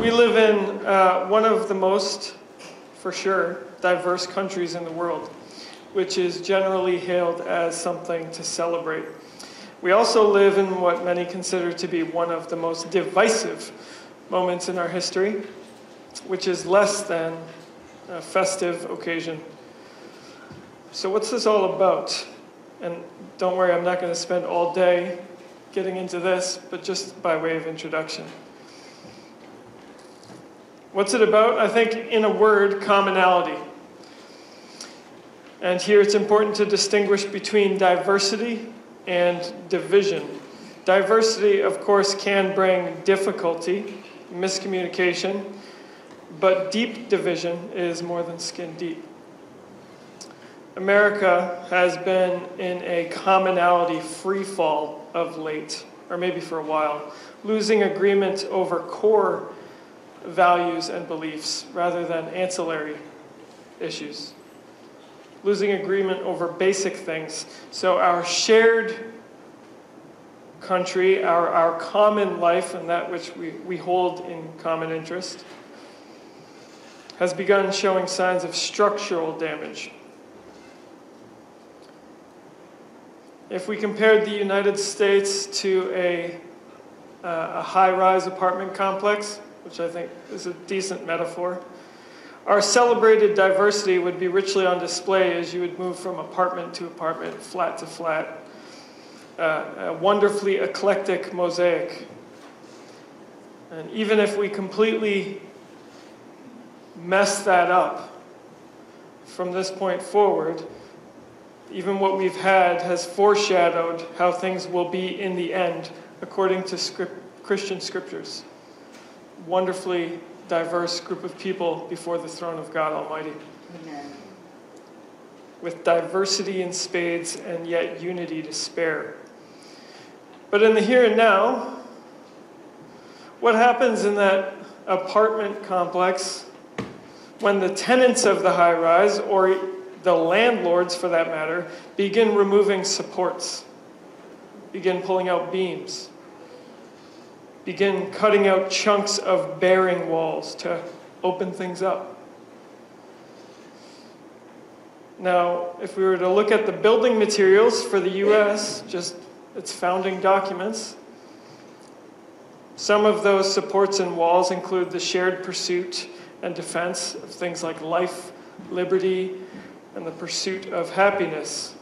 We live in one of the most, for sure, diverse countries in the world, which is generally hailed as something to celebrate. We also live in what many consider to be one of the most divisive moments in our history, which is less than a festive occasion. So what's this all about? And don't worry, I'm not going to spend all day getting into this, but just by way of introduction. What's it about? I think, in a word, commonality. And here it's important to distinguish between diversity and division. Diversity, of course, can bring difficulty, miscommunication, but deep division is more than skin deep. America has been in a commonality free fall of late, or maybe for a while, losing agreement over core values and beliefs rather than ancillary issues. Losing agreement over basic things. So our shared country, our common life, and that which we hold in common interest, has begun showing signs of structural damage. If we compared the United States to a high-rise apartment complex, which I think is a decent metaphor, our celebrated diversity would be richly on display as you would move from apartment to apartment, flat to flat. A wonderfully eclectic mosaic. And even if we completely mess that up from this point forward, even what we've had has foreshadowed how things will be in the end, according to Christian scriptures. Wonderfully diverse group of people before the throne of God Almighty. Amen. With diversity in spades and yet unity to spare. But in the here and now, what happens in that apartment complex when the tenants of the high-rise, or the landlords for that matter, begin removing supports, begin pulling out beams, begin cutting out chunks of bearing walls to open things up? Now, if we were to look at the building materials for the U.S., just its founding documents, some of those supports and walls include the shared pursuit and defense of things like life, liberty, and the pursuit of happiness.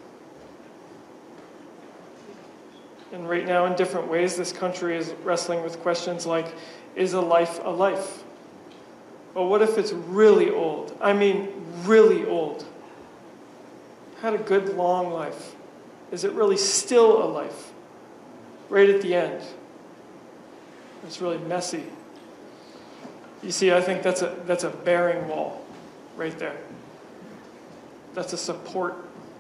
And right now, in different ways, this country is wrestling with questions like, is a life a life? Well, what if it's really old? I mean, really old. Had a good, long life. Is it really still a life? Right at the end. It's really messy. You see, I think that's a bearing wall right there. That's a support.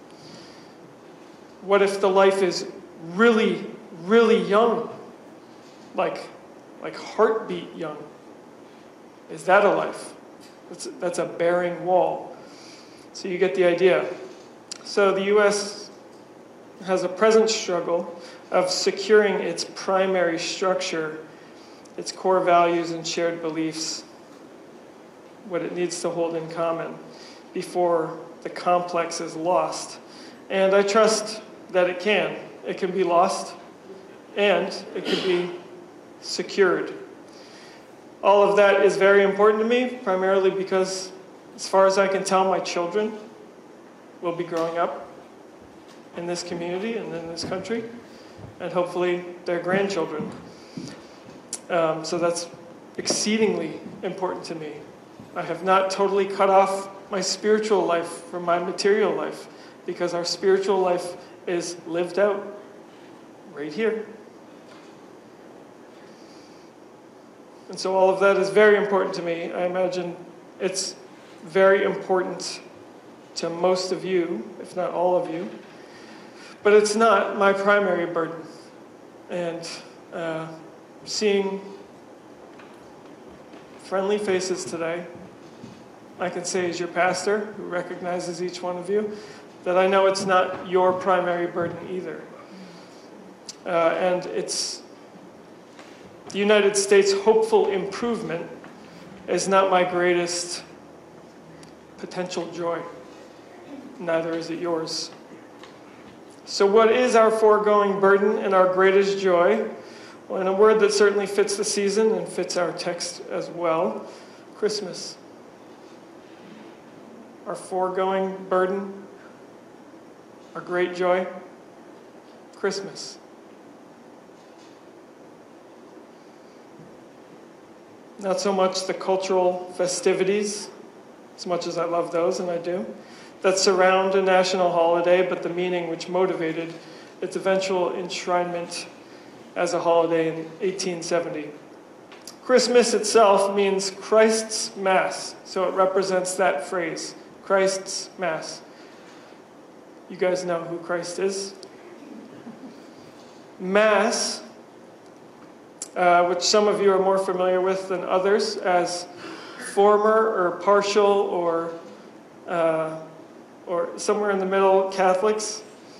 What if the life is really, really young? Like heartbeat young. Is that a life? That's a bearing wall. So you get the idea. So the U.S. has a present struggle of securing its primary structure, its core values and shared beliefs, what it needs to hold in common before the complex is lost. And I trust that it can. It can be lost, and it can be secured. All of that is very important to me, primarily because, as far as I can tell, my children will be growing up in this community and in this country, and hopefully their grandchildren. So that's exceedingly important to me. I have not totally cut off my spiritual life from my material life, because our spiritual life is lived out right here. And so all of that is very important to me. I imagine it's very important to most of you, if not all of you. But it's not my primary burden. And seeing friendly faces today, I can say as your pastor, who recognizes each one of you, that I know it's not your primary burden either. And it's The United States' hopeful improvement is not my greatest potential joy. Neither is it yours. So what is our foregoing burden and our greatest joy? Well, in a word that certainly fits the season and fits our text as well, Christmas. Our foregoing burden, our great joy, Christmas. Not so much the cultural festivities, as much as I love those, and I do, that surround a national holiday, but the meaning which motivated its eventual enshrinement as a holiday in 1870. Christmas itself means Christ's Mass, so it represents that phrase, Christ's Mass. You guys know who Christ is? Mass, which some of you are more familiar with than others as former or partial or somewhere in the middle Catholics.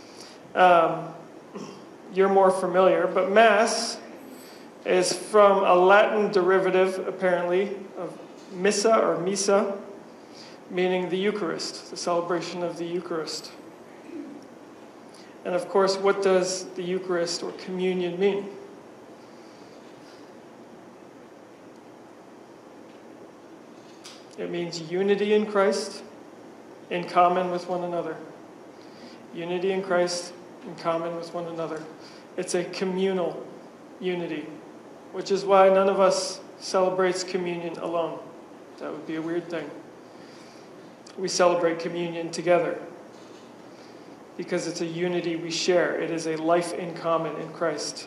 You're more familiar, but Mass is from a Latin derivative, apparently, of missa or misa, meaning the Eucharist, the celebration of the Eucharist. And of course, what does the Eucharist or communion mean? It means unity in Christ in common with one another. Unity in Christ in common with one another. It's a communal unity, which is why none of us celebrates communion alone. That would be a weird thing. We celebrate communion together because it's a unity we share. It is a life in common in Christ.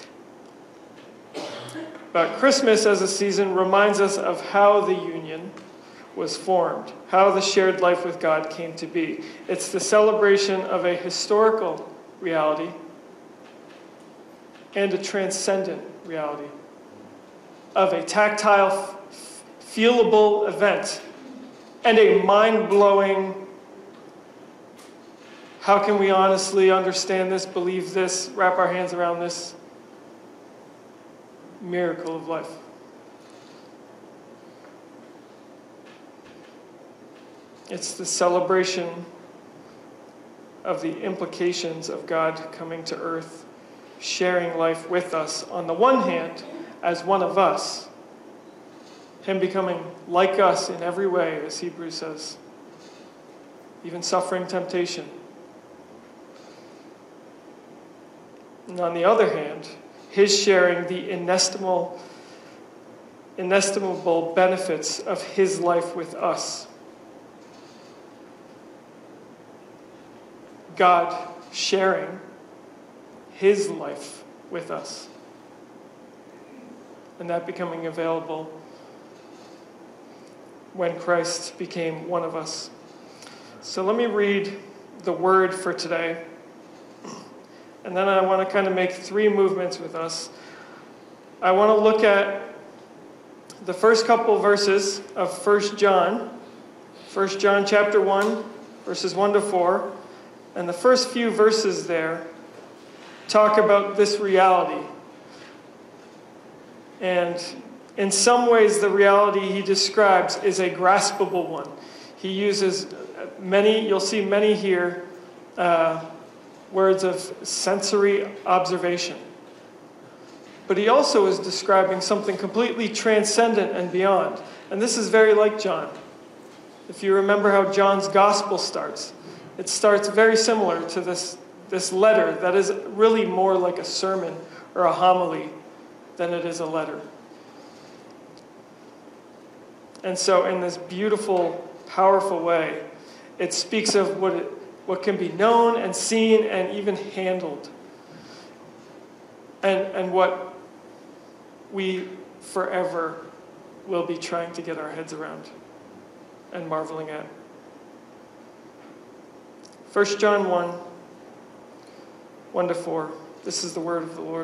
But Christmas as a season reminds us of how the union was formed, how the shared life with God came to be. It's the celebration of a historical reality and a transcendent reality, of a tactile, feelable event and a mind-blowing, how can we honestly understand this, believe this, wrap our hands around this miracle of life. It's the celebration of the implications of God coming to earth, sharing life with us, on the one hand, as one of us, Him becoming like us in every way, as Hebrews says, even suffering temptation. And on the other hand, His sharing the inestimable benefits of His life with us. God sharing His life with us. And that becoming available when Christ became one of us. So let me read the word for today. And then I want to kind of make three movements with us. I want to look at the first couple verses of 1 John. 1 John chapter 1, verses 1 to 4. And the first few verses there talk about this reality. And in some ways, the reality he describes is a graspable one. He uses many, you'll see many here, words of sensory observation. But he also is describing something completely transcendent and beyond. And this is very like John. If you remember how John's gospel starts, it starts very similar to this letter that is really more like a sermon or a homily than it is a letter. And so in this beautiful, powerful way, it speaks of what can be known and seen and even handled. And what we forever will be trying to get our heads around and marveling at. 1 John 1, 1 to 4. This is the word of the Lord.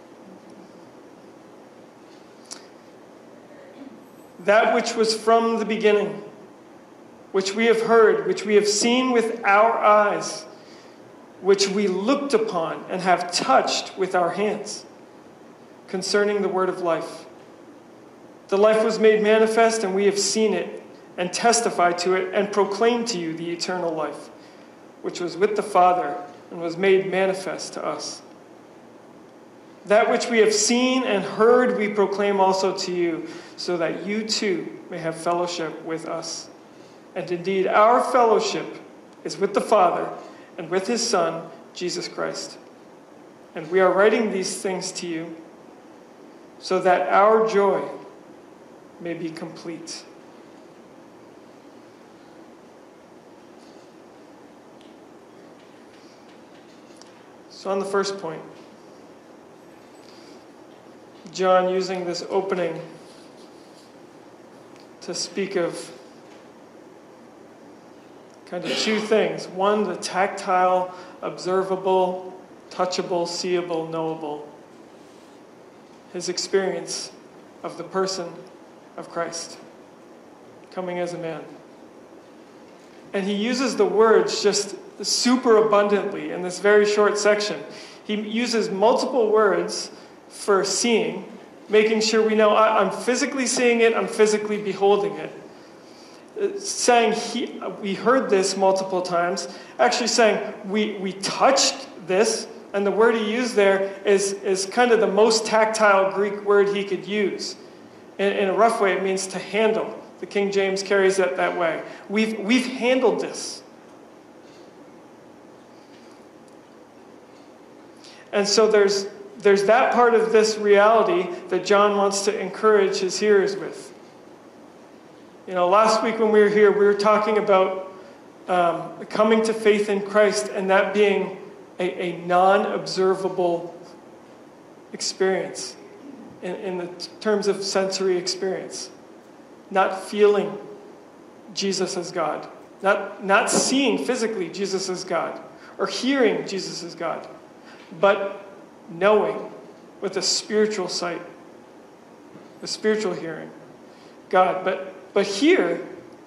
That which was from the beginning, which we have heard, which we have seen with our eyes, which we looked upon and have touched with our hands, concerning the word of life. The life was made manifest, and we have seen it, and testified to it, and proclaimed to you the eternal life, which was with the Father, and was made manifest to us. That which we have seen and heard we proclaim also to you, so that you too may have fellowship with us. And indeed, our fellowship is with the Father and with his Son, Jesus Christ. And we are writing these things to you so that our joy may be complete. So on the first point, John using this opening to speak of kind of two things. One, the tactile, observable, touchable, seeable, knowable. His experience of the person of Christ coming as a man. And he uses the words just super abundantly in this very short section. He uses multiple words for seeing, making sure we know I'm physically seeing it, I'm physically beholding it. Saying we heard this multiple times, actually saying we touched this, and the word he used there is kind of the most tactile Greek word he could use. In a rough way, it means to handle. The King James carries it that way. We've handled this. And so there's that part of this reality that John wants to encourage his hearers with. You know, last week when we were here, we were talking about coming to faith in Christ, and that being a non-observable experience in the terms of sensory experience. Not feeling Jesus as God. Not seeing physically Jesus as God, or hearing Jesus as God, but knowing with a spiritual sight, a spiritual hearing, God. But here,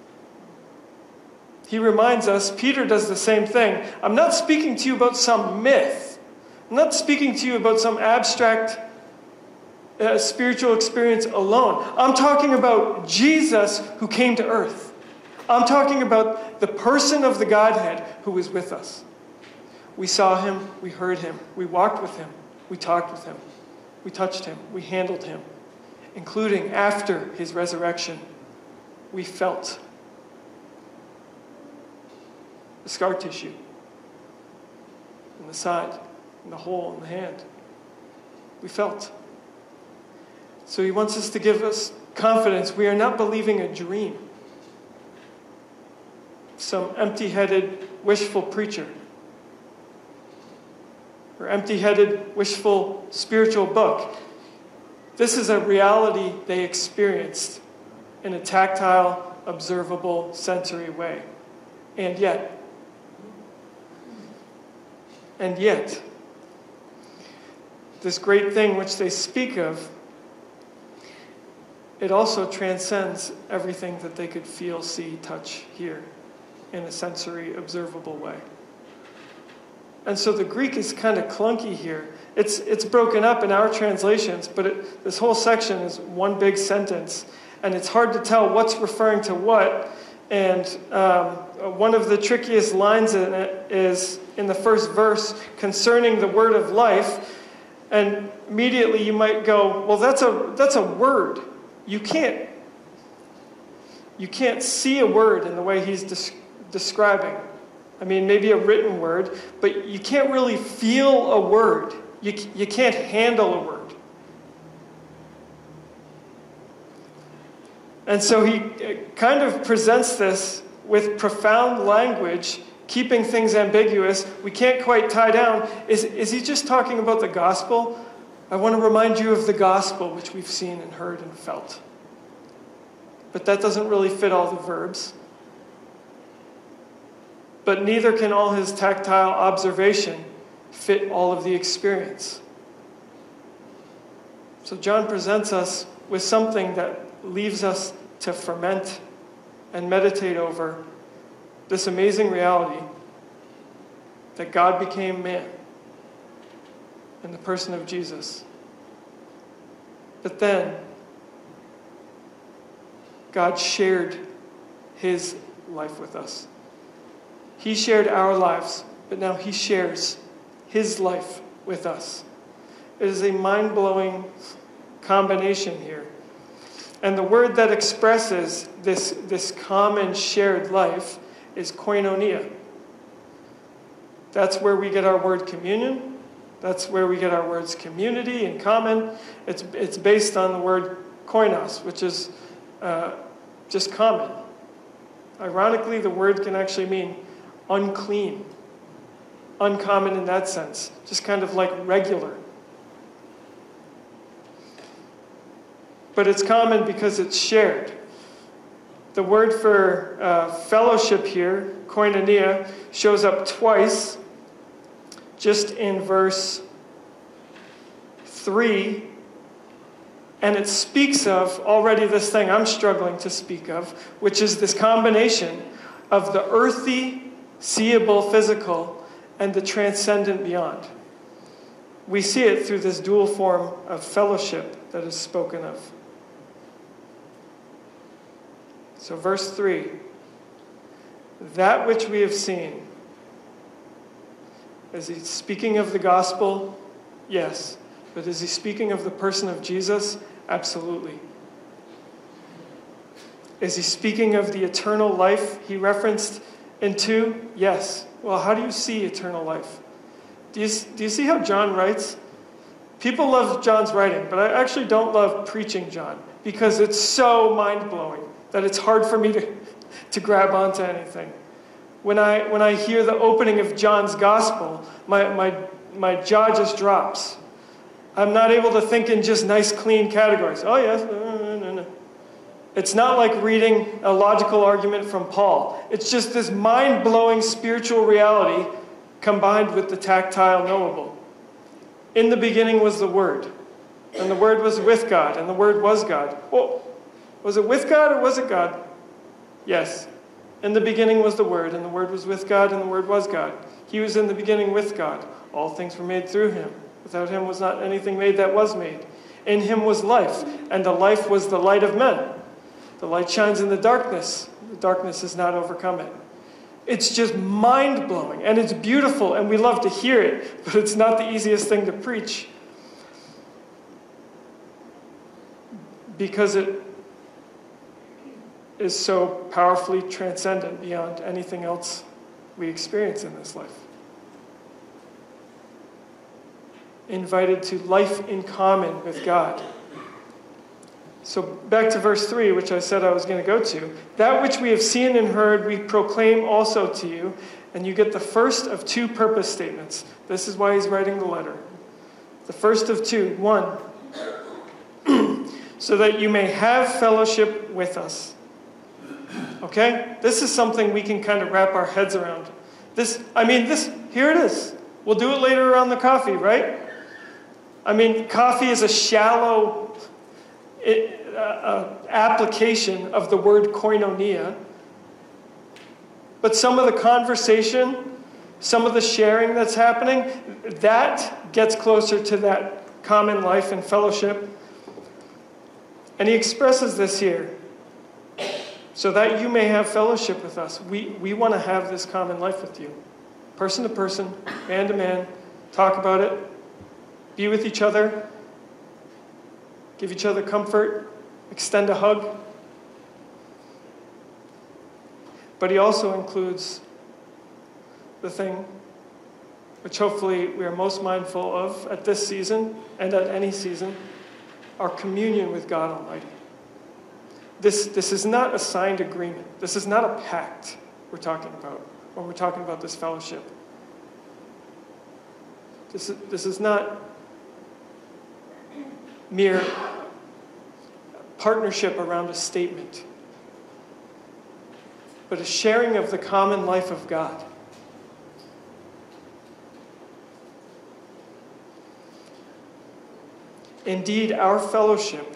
he reminds us, Peter does the same thing. I'm not speaking to you about some myth. I'm not speaking to you about some abstract spiritual experience alone. I'm talking about Jesus who came to earth. I'm talking about the person of the Godhead who was with us. We saw him, we heard him, we walked with him, we talked with him, we touched him, we handled him, including after his resurrection. We felt the scar tissue in the side, in the hole in the hand. We felt. So he wants us to give us confidence. We are not believing a dream. Some empty-headed, wishful preacher. Or empty-headed, wishful spiritual book. This is a reality they experienced in a tactile, observable, sensory way. And yet, this great thing which they speak of, it also transcends everything that they could feel, see, touch, hear in a sensory, observable way. And so the Greek is kind of clunky here. It's broken up in our translations, but this whole section is one big sentence. And it's hard to tell what's referring to what. And one of the trickiest lines in it is in the first verse, concerning the word of life. And immediately you might go, well, that's a word. You can't see a word in the way he's describing. I mean, maybe a written word, but you can't really feel a word. You can't handle a word. And so he kind of presents this with profound language, keeping things ambiguous. We can't quite tie down. Is he just talking about the gospel? I want to remind you of the gospel, which we've seen and heard and felt. But that doesn't really fit all the verbs. But neither can all his tactile observation fit all of the experience. So John presents us with something that leaves us to ferment and meditate over this amazing reality that God became man in the person of Jesus. But then, God shared his life with us. He shared our lives, but now he shares his life with us. It is a mind-blowing combination here. And the word that expresses this common shared life is koinonia. That's where we get our word communion. That's where we get our words community and common. It's based on the word koinos, which is just common. Ironically, the word can actually mean unclean. Uncommon in that sense. Just kind of like regular. But it's common because it's shared. The word for fellowship here, koinonia, shows up twice, just in verse 3. And it speaks of already this thing I'm struggling to speak of, which is this combination of the earthy, seeable, physical, and the transcendent beyond. We see it through this dual form of fellowship that is spoken of. So verse 3, that which we have seen. Is he speaking of the gospel? Yes. But is he speaking of the person of Jesus? Absolutely. Is he speaking of the eternal life he referenced in 2? Yes. Well, how do you see eternal life? Do you see how John writes? People love John's writing, but I actually don't love preaching John because it's so mind-blowing that it's hard for me to grab onto anything. When I hear the opening of John's gospel, my jaw just drops. I'm not able to think in just nice, clean categories. Oh, yes. No. It's not like reading a logical argument from Paul. It's just this mind-blowing spiritual reality combined with the tactile knowable. In the beginning was the Word, and the Word was with God, and the Word was God. Well, was it with God or was it God? Yes. In the beginning was the Word, and the Word was with God, and the Word was God. He was in the beginning with God. All things were made through him. Without him was not anything made that was made. In him was life, and the life was the light of men. The light shines in the darkness. The darkness has not overcome it. It's just mind-blowing, and it's beautiful, and we love to hear it, but it's not the easiest thing to preach. Because it is so powerfully transcendent beyond anything else we experience in this life. Invited to life in common with God. So back to verse 3, which I said I was going to go to. That which we have seen and heard, we proclaim also to you. And you get the first of 2 purpose statements. This is why he's writing the letter. The first of 2. 1, so that you may have fellowship with us. Okay? This is something we can kind of wrap our heads around. Here it is. We'll do it later around the coffee, right? Coffee is a shallow application of the word koinonia. But some of the conversation, some of the sharing that's happening, that gets closer to that common life and fellowship. And he expresses this here. So that you may have fellowship with us. We want to have this common life with you. Person to person, man to man. Talk about it. Be with each other. Give each other comfort. Extend a hug. But he also includes the thing which hopefully we are most mindful of at this season and at any season, our communion with God Almighty. This is not a signed agreement. This is not a pact we're talking about when we're talking about this fellowship. This is not mere partnership around a statement, but a sharing of the common life of God. Indeed, our fellowship,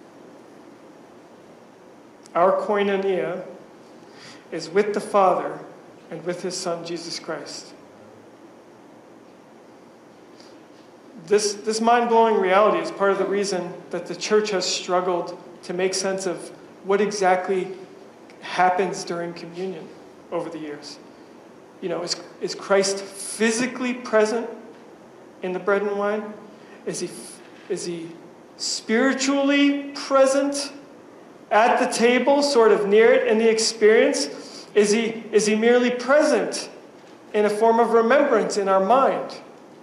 our koinonia, is with the Father and with his Son, Jesus Christ. This mind-blowing reality is part of the reason that the church has struggled to make sense of what exactly happens during communion over the years. Is Christ physically present in the bread and wine? Is he spiritually present at the table, sort of near it in the experience? Is he merely present in a form of remembrance in our mind?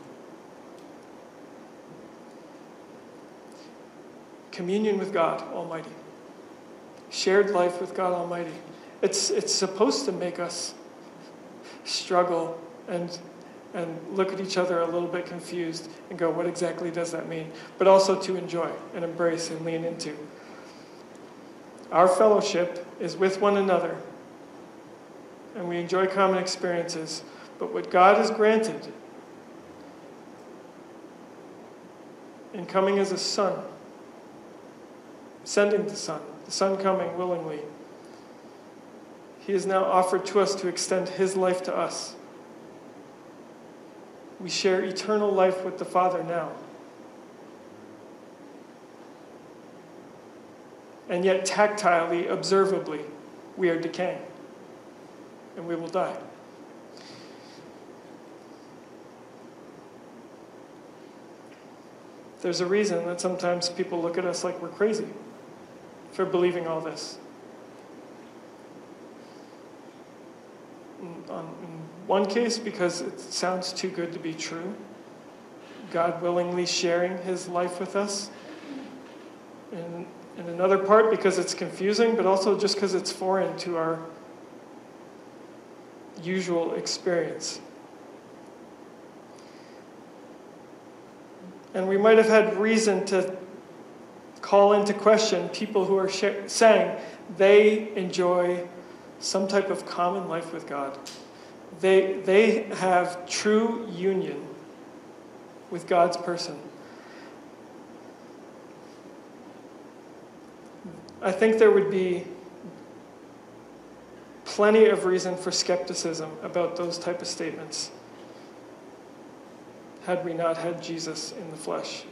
Communion with God Almighty. Shared life with God Almighty. It's supposed to make us struggle and look at each other a little bit confused and go, what exactly does that mean? But also to enjoy and embrace and lean into. Our fellowship is with one another, and we enjoy common experiences. But what God has granted in coming as a son, sending the Son coming willingly, he has now offered to us to extend his life to us. We share eternal life with the Father now. And yet tactilely, observably, we are decaying. And we will die. There's a reason that sometimes people look at us like we're crazy for believing all this. In one case, because it sounds too good to be true. God willingly sharing his life with us. In another part, because it's confusing, but also just because it's foreign to our usual experience. And we might have had reason to call into question people who are saying they enjoy some type of common life with God. They have true union with God's person. I think there would be plenty of reason for skepticism about those type of statements had we not had Jesus in the flesh.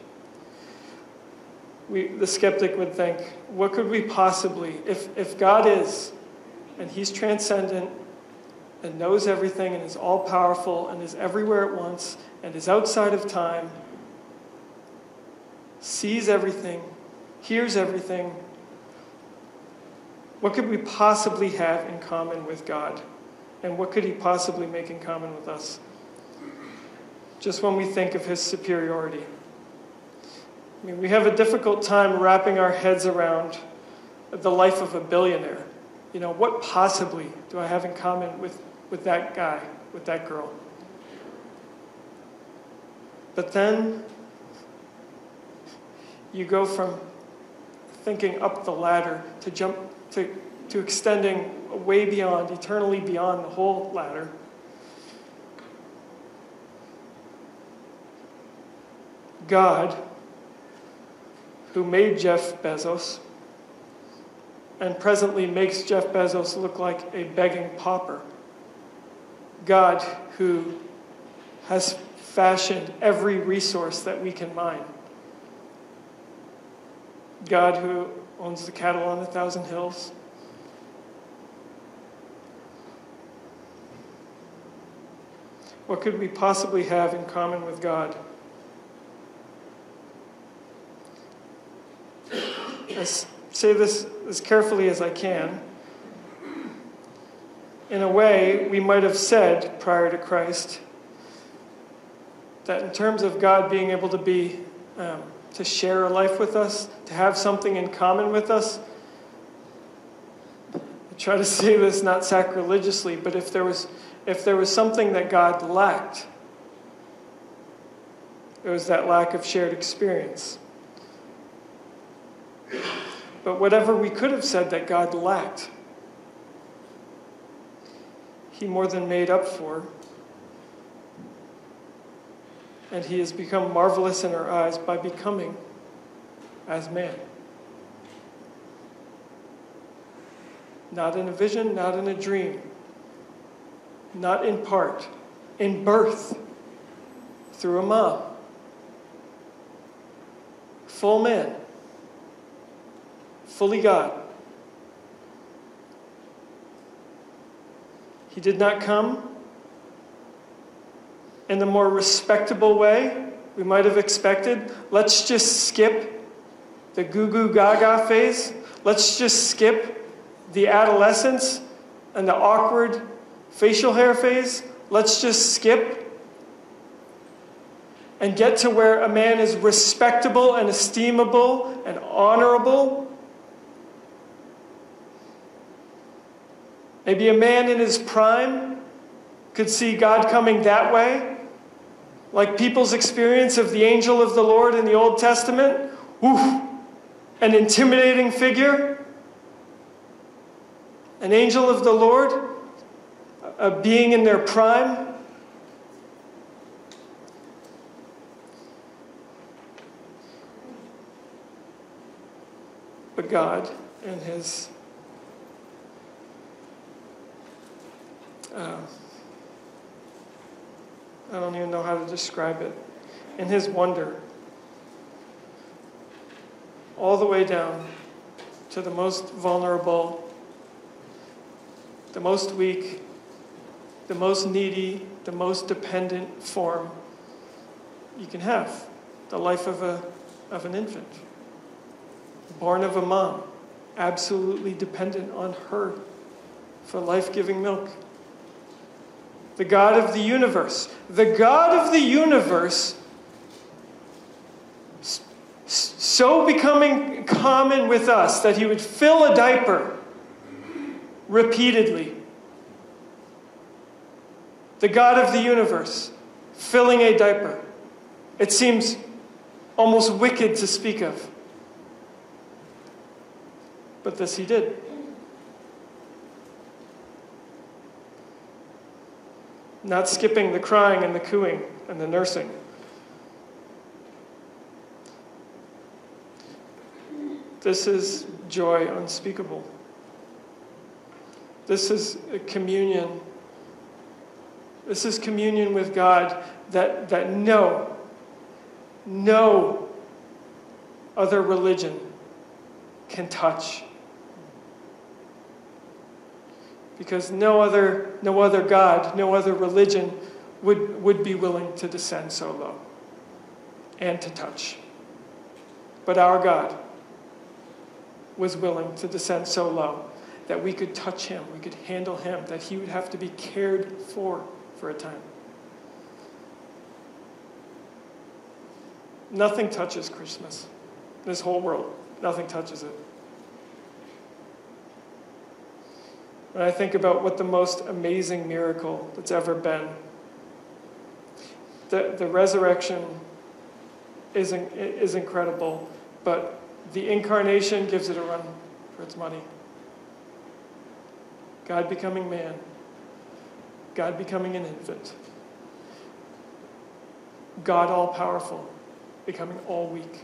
The skeptic would think, what could we possibly, if God is, and he's transcendent, and knows everything, and is all-powerful, and is everywhere at once, and is outside of time, sees everything, hears everything, what could we possibly have in common with God? And what could he possibly make in common with us? Just when we think of his superiority. I mean, we have a difficult time wrapping our heads around the life of a billionaire. What possibly do I have in common with that guy, with that girl? But then you go from thinking up the ladder to extending way beyond, eternally beyond the whole ladder. God, who made Jeff Bezos, and presently makes Jeff Bezos look like a begging pauper. God, who has fashioned every resource that we can mine. God, who owns the cattle on 1,000 hills. What could we possibly have in common with God? I say this as carefully as I can. In a way, we might have said prior to Christ that in terms of God being able to be, to share a life with us, to have something in common with us, I try to say this not sacrilegiously, but if there was something that God lacked, it was that lack of shared experience. But whatever we could have said that God lacked, he more than made up for. And he has become marvelous in our eyes by becoming as man. Not in a vision, not in a dream, not in part, in birth, through a mom, full man, fully God. He did not come in the more respectable way we might have expected. Let's just skip the goo-goo gaga phase. Let's just skip the adolescence and the awkward facial hair phase. Let's just skip and get to where a man is respectable and esteemable and honorable. Maybe a man in his prime could see God coming that way, like people's experience of the angel of the Lord in the Old Testament. Oof, an intimidating figure. An angel of the Lord, a being in their prime. But God, in his I don't even know how to describe it, in his wonder, all the way down to the most vulnerable, the most weak, the most needy, the most dependent form you can have, the life of an infant, born of a mom, absolutely dependent on her for life-giving milk. The God of the universe, so becoming common with us that he would fill a diaper repeatedly. The God of the universe filling a diaper. It seems almost wicked to speak of. But this he did. Not skipping the crying and the cooing and the nursing. This is joy unspeakable. This is a communion. This is communion with God that no other religion can touch. Because no other God, no other religion would be willing to descend so low and to touch. But our God was willing to descend so low that we could touch him, we could handle him, that he would have to be cared for a time. Nothing touches Christmas. This whole world, nothing touches it. When I think about what the most amazing miracle that's ever been, the resurrection is incredible, but the incarnation gives it a run for its money. God becoming man, God becoming an infant, God all-powerful becoming all weak.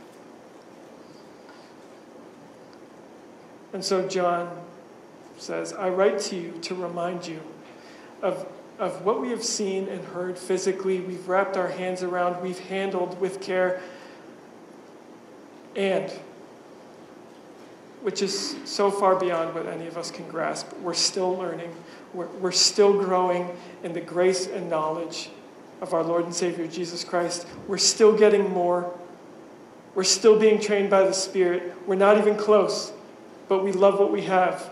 And so John says, I write to you to remind you of what we have seen and heard physically, we've wrapped our hands around, we've handled with care, and which is so far beyond what any of us can grasp. We're still learning. We're still growing in the grace and knowledge of our Lord and Savior Jesus Christ. We're still getting more. We're still being trained by the Spirit. We're not even close, but we love what we have.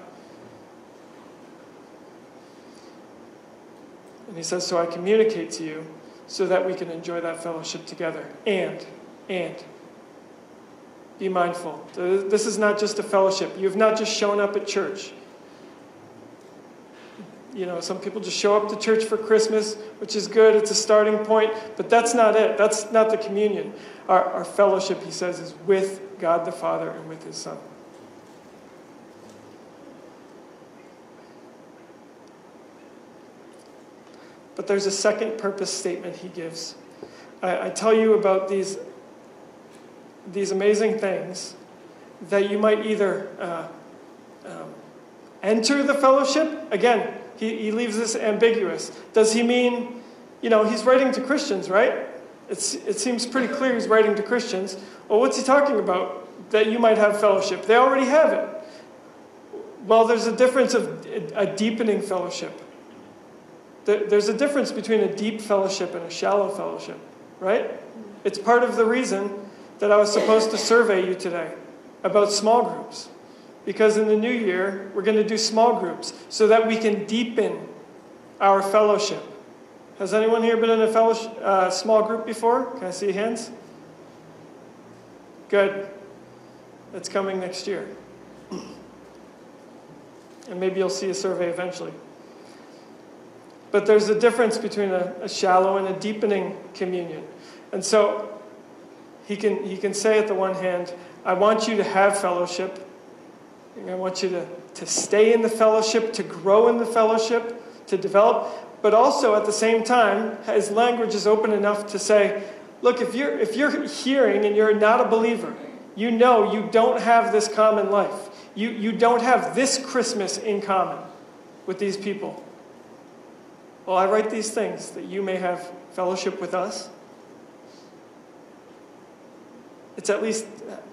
And he says, so I communicate to you so that we can enjoy that fellowship together. And be mindful. This is not just a fellowship. You have not just shown up at church. You know, some people just show up to church for Christmas, which is good. It's a starting point. But that's not it. That's not the communion. Our fellowship, he says, is with God the Father and with his Son. But there's a second purpose statement he gives. I tell you about these amazing things that you might either enter the fellowship. Again, he leaves this ambiguous. Does he mean, he's writing to Christians, right? it seems pretty clear he's writing to Christians. Well, what's he talking about? That you might have fellowship. They already have it. Well, there's a difference of a deepening fellowship. There's a difference between a deep fellowship and a shallow fellowship, right? It's part of the reason that I was supposed to survey you today about small groups. Because in the new year, we're going to do small groups so that we can deepen our fellowship. Has anyone here been in a small group before? Can I see hands? Good. It's coming next year. And maybe you'll see a survey eventually. But there's a difference between a shallow and a deepening communion. And so he can say at the one hand, I want you to have fellowship. And I want you to stay in the fellowship, to grow in the fellowship, to develop. But also at the same time, his language is open enough to say, look, if you're hearing and you're not a believer, you know you don't have this common life. You don't have this Christmas in common with these people. Well, I write these things that you may have fellowship with us. It's at least,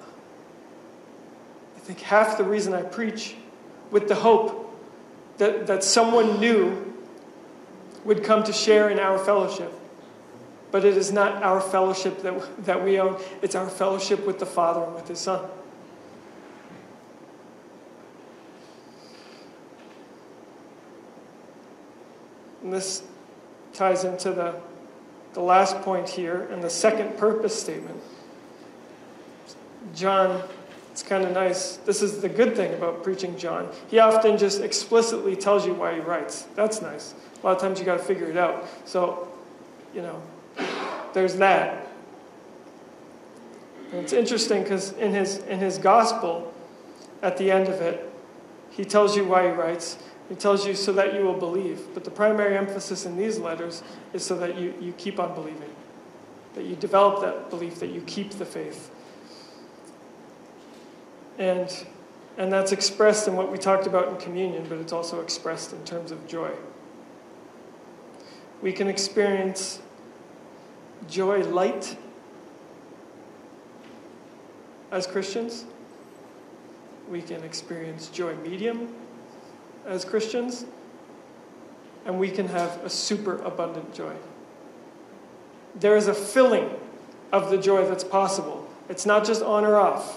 I think, half the reason I preach, with the hope that someone new would come to share in our fellowship. But it is not our fellowship that we own. It's our fellowship with the Father and with His Son. And this ties into the last point here and the second purpose statement. John, it's kind of nice. This is the good thing about preaching John. He often just explicitly tells you why he writes. That's nice. A lot of times you got to figure it out. So, there's that. And it's interesting because in his gospel, at the end of it, he tells you why he writes. He tells you so that you will believe. But the primary emphasis in these letters is so that you keep on believing. That you develop that belief, that you keep the faith. And that's expressed in what we talked about in communion, but it's also expressed in terms of joy. We can experience joy light as Christians. We can experience joy medium as Christians. And we can have a super abundant joy. There is a filling of the joy that's possible. It's not just on or off.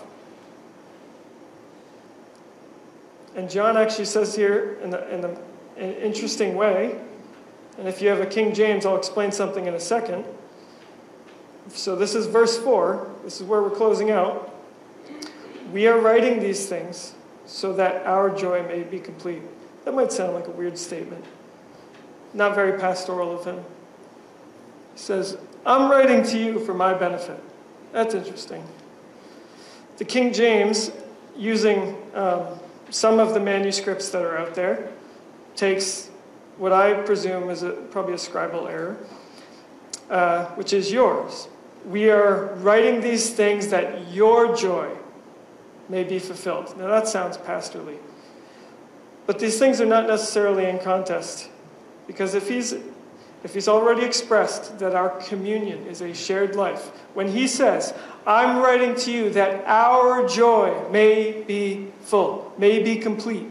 And John actually says here in an interesting way, and if you have a King James, I'll explain something in a second. So this is verse 4. This is where we're closing out. We are writing these things so that our joy may be complete. That might sound like a weird statement. Not very pastoral of him. He says, I'm writing to you for my benefit. That's interesting. The King James, using some of the manuscripts that are out there, takes what I presume is probably a scribal error, which is yours. We are writing these things that your joy may be fulfilled. Now that sounds pastorly. But these things are not necessarily in contest. Because if he's already expressed that our communion is a shared life, when he says, I'm writing to you that our joy may be full, may be complete,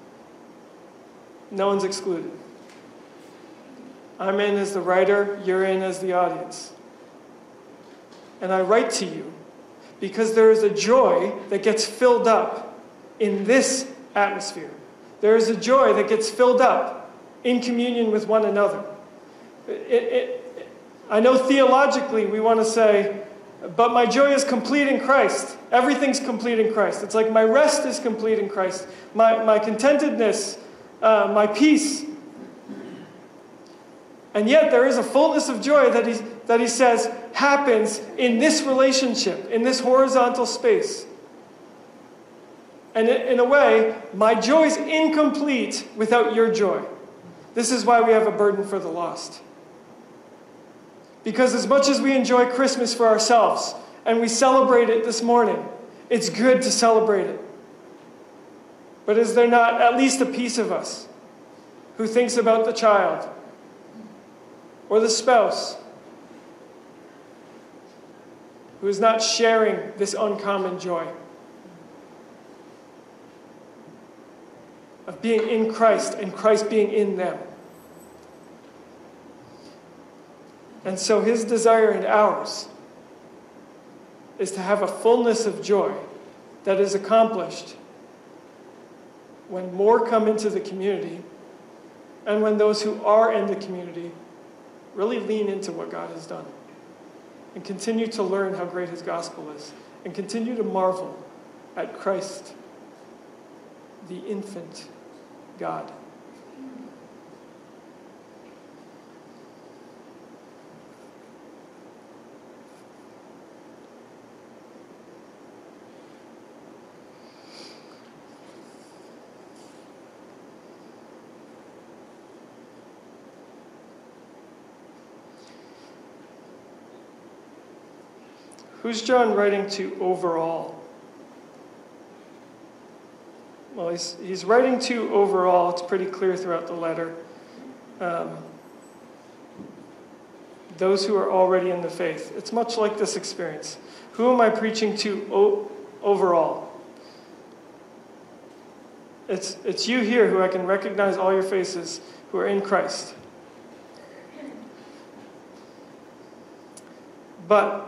no one's excluded. I'm in as the writer, you're in as the audience. And I write to you because there is a joy that gets filled up in this atmosphere. There is a joy that gets filled up in communion with one another. I know theologically we want to say, but my joy is complete in Christ. Everything's complete in Christ. It's like my rest is complete in Christ. My contentedness, my peace. And yet there is a fullness of joy that he says happens in this relationship, in this horizontal space. And in a way, my joy is incomplete without your joy. This is why we have a burden for the lost. Because as much as we enjoy Christmas for ourselves, and we celebrate it this morning, it's good to celebrate it. But is there not at least a piece of us who thinks about the child, or the spouse, who is not sharing this uncommon joy of being in Christ and Christ being in them. And so his desire and ours is to have a fullness of joy that is accomplished when more come into the community and when those who are in the community really lean into what God has done and continue to learn how great his gospel is and continue to marvel at Christ, the infant God. Who's John writing to overall? Well, he's writing to overall. It's pretty clear throughout the letter. Those who are already in the faith. It's much like this experience. Who am I preaching to overall? It's you here who I can recognize all your faces who are in Christ. But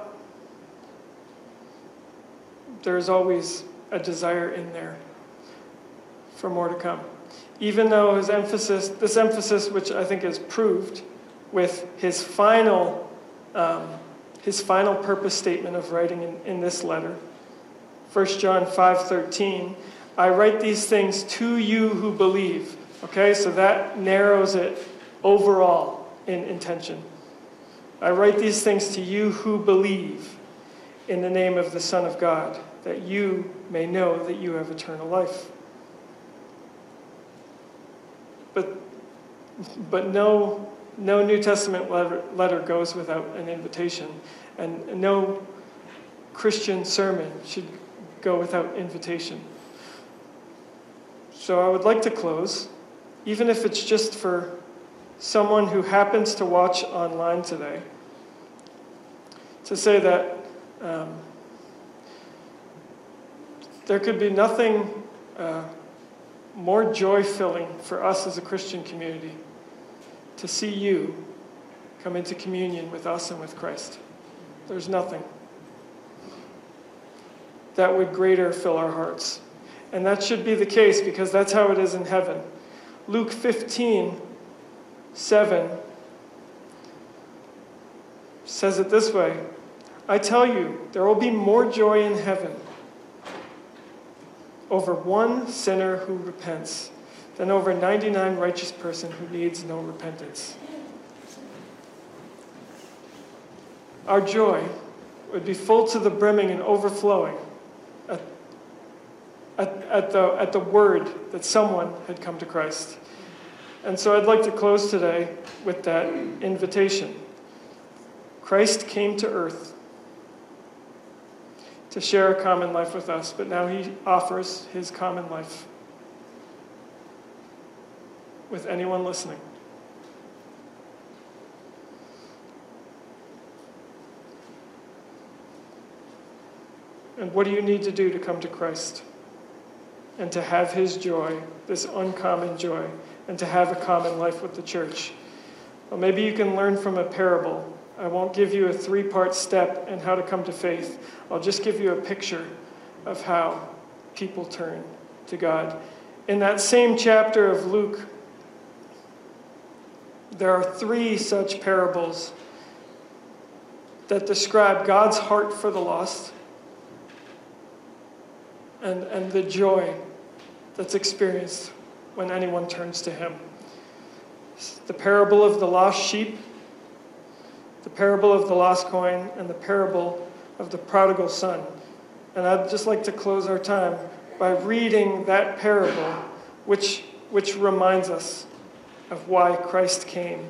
there's always a desire in there for more to come. Even though this emphasis, which I think is proved with his final purpose statement of writing in this letter, 1 John 5:13, I write these things to you who believe. Okay, so that narrows it overall in intention. I write these things to you who believe in the name of the Son of God, that you may know that you have eternal life. But no New Testament letter goes without an invitation, and no Christian sermon should go without invitation. So I would like to close, even if it's just for someone who happens to watch online today, to say that there could be nothing more joy-filling for us as a Christian community to see you come into communion with us and with Christ. There's nothing that would greater fill our hearts. And that should be the case because that's how it is in heaven. Luke 15:7 says it this way, I tell you, there will be more joy in heaven over one sinner who repents than over 99 righteous person who needs no repentance. Our joy would be full to the brimming and overflowing at the word that someone had come to Christ. And so I'd like to close today with that invitation. Christ came to earth to share a common life with us, but now he offers his common life with anyone listening. And what do you need to do to come to Christ and to have his joy, this uncommon joy, and to have a common life with the church? Well, maybe you can learn from a parable. I won't give you a 3-part step in how to come to faith. I'll just give you a picture of how people turn to God. In that same chapter of Luke, there are 3 such parables that describe God's heart for the lost and the joy that's experienced when anyone turns to him. The parable of the lost sheep, the parable of the lost coin, and the parable of the prodigal son. And I'd just like to close our time by reading that parable, which reminds us of why Christ came.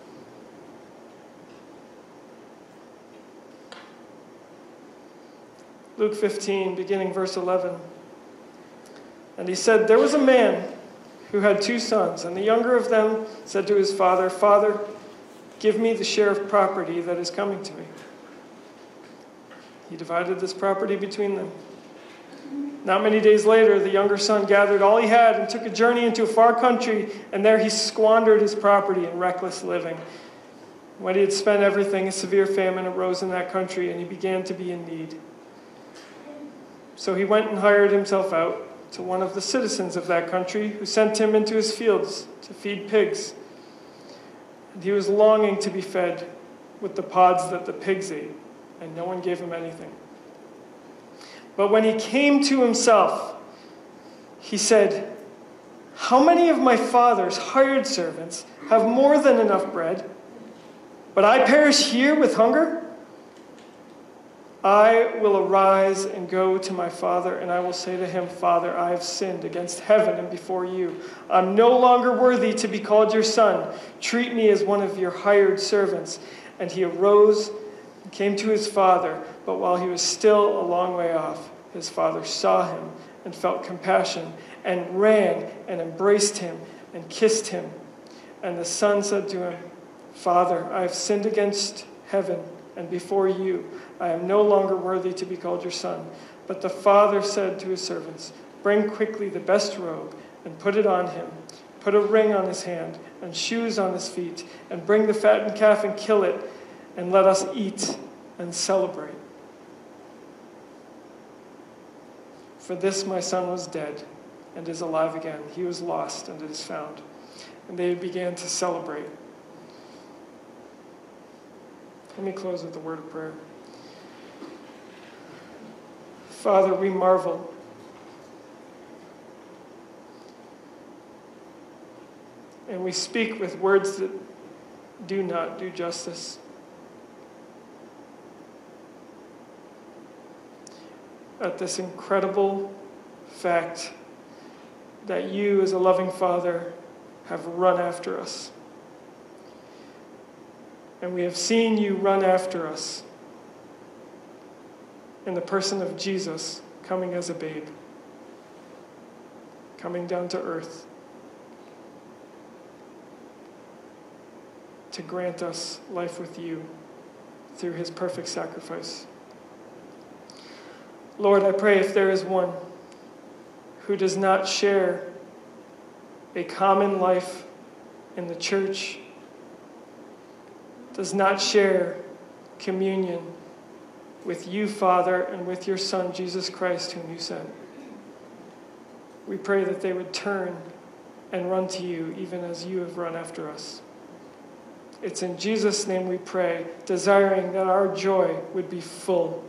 Luke 15, beginning verse 11. And he said, there was a man who had 2 sons, and the younger of them said to his father, Father, give me the share of property that is coming to me. He divided this property between them. Not many days later, the younger son gathered all he had and took a journey into a far country, and there he squandered his property in reckless living. When he had spent everything, a severe famine arose in that country, and he began to be in need. So he went and hired himself out to one of the citizens of that country, who sent him into his fields to feed pigs. And he was longing to be fed with the pods that the pigs ate, and no one gave him anything. But when he came to himself, he said, "How many of my father's hired servants have more than enough bread, but I perish here with hunger? I will arise and go to my father, and I will say to him, 'Father, I have sinned against heaven and before you. I'm no longer worthy to be called your son. Treat me as one of your hired servants.' And he arose and came to his father, but while he was still a long way off, his father saw him and felt compassion and ran and embraced him and kissed him. And the son said to him, 'Father, I have sinned against heaven and before you. I am no longer worthy to be called your son.' But the father said to his servants, 'Bring quickly the best robe and put it on him. Put a ring on his hand and shoes on his feet, and bring the fattened calf and kill it, and let us eat and celebrate. For this my son was dead and is alive again. He was lost and is found.' And they began to celebrate." Let me close with a word of prayer. Father, we marvel and we speak with words that do not do justice. At this incredible fact that you, as a loving Father, have run after us. And we have seen you run after us in the person of Jesus, coming as a babe, coming down to earth to grant us life with you through his perfect sacrifice. Lord, I pray if there is one who does not share a common life in the church, does not share communion with you, Father, and with your Son, Jesus Christ, whom you sent, we pray that they would turn and run to you, even as you have run after us. It's in Jesus' name we pray, desiring that our joy would be full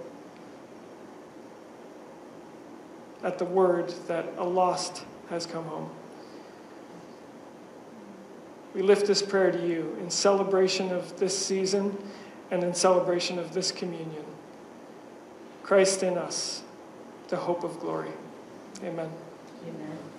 at the word that a lost has come home. We lift this prayer to you in celebration of this season and in celebration of this communion. Christ in us, the hope of glory. Amen. Amen.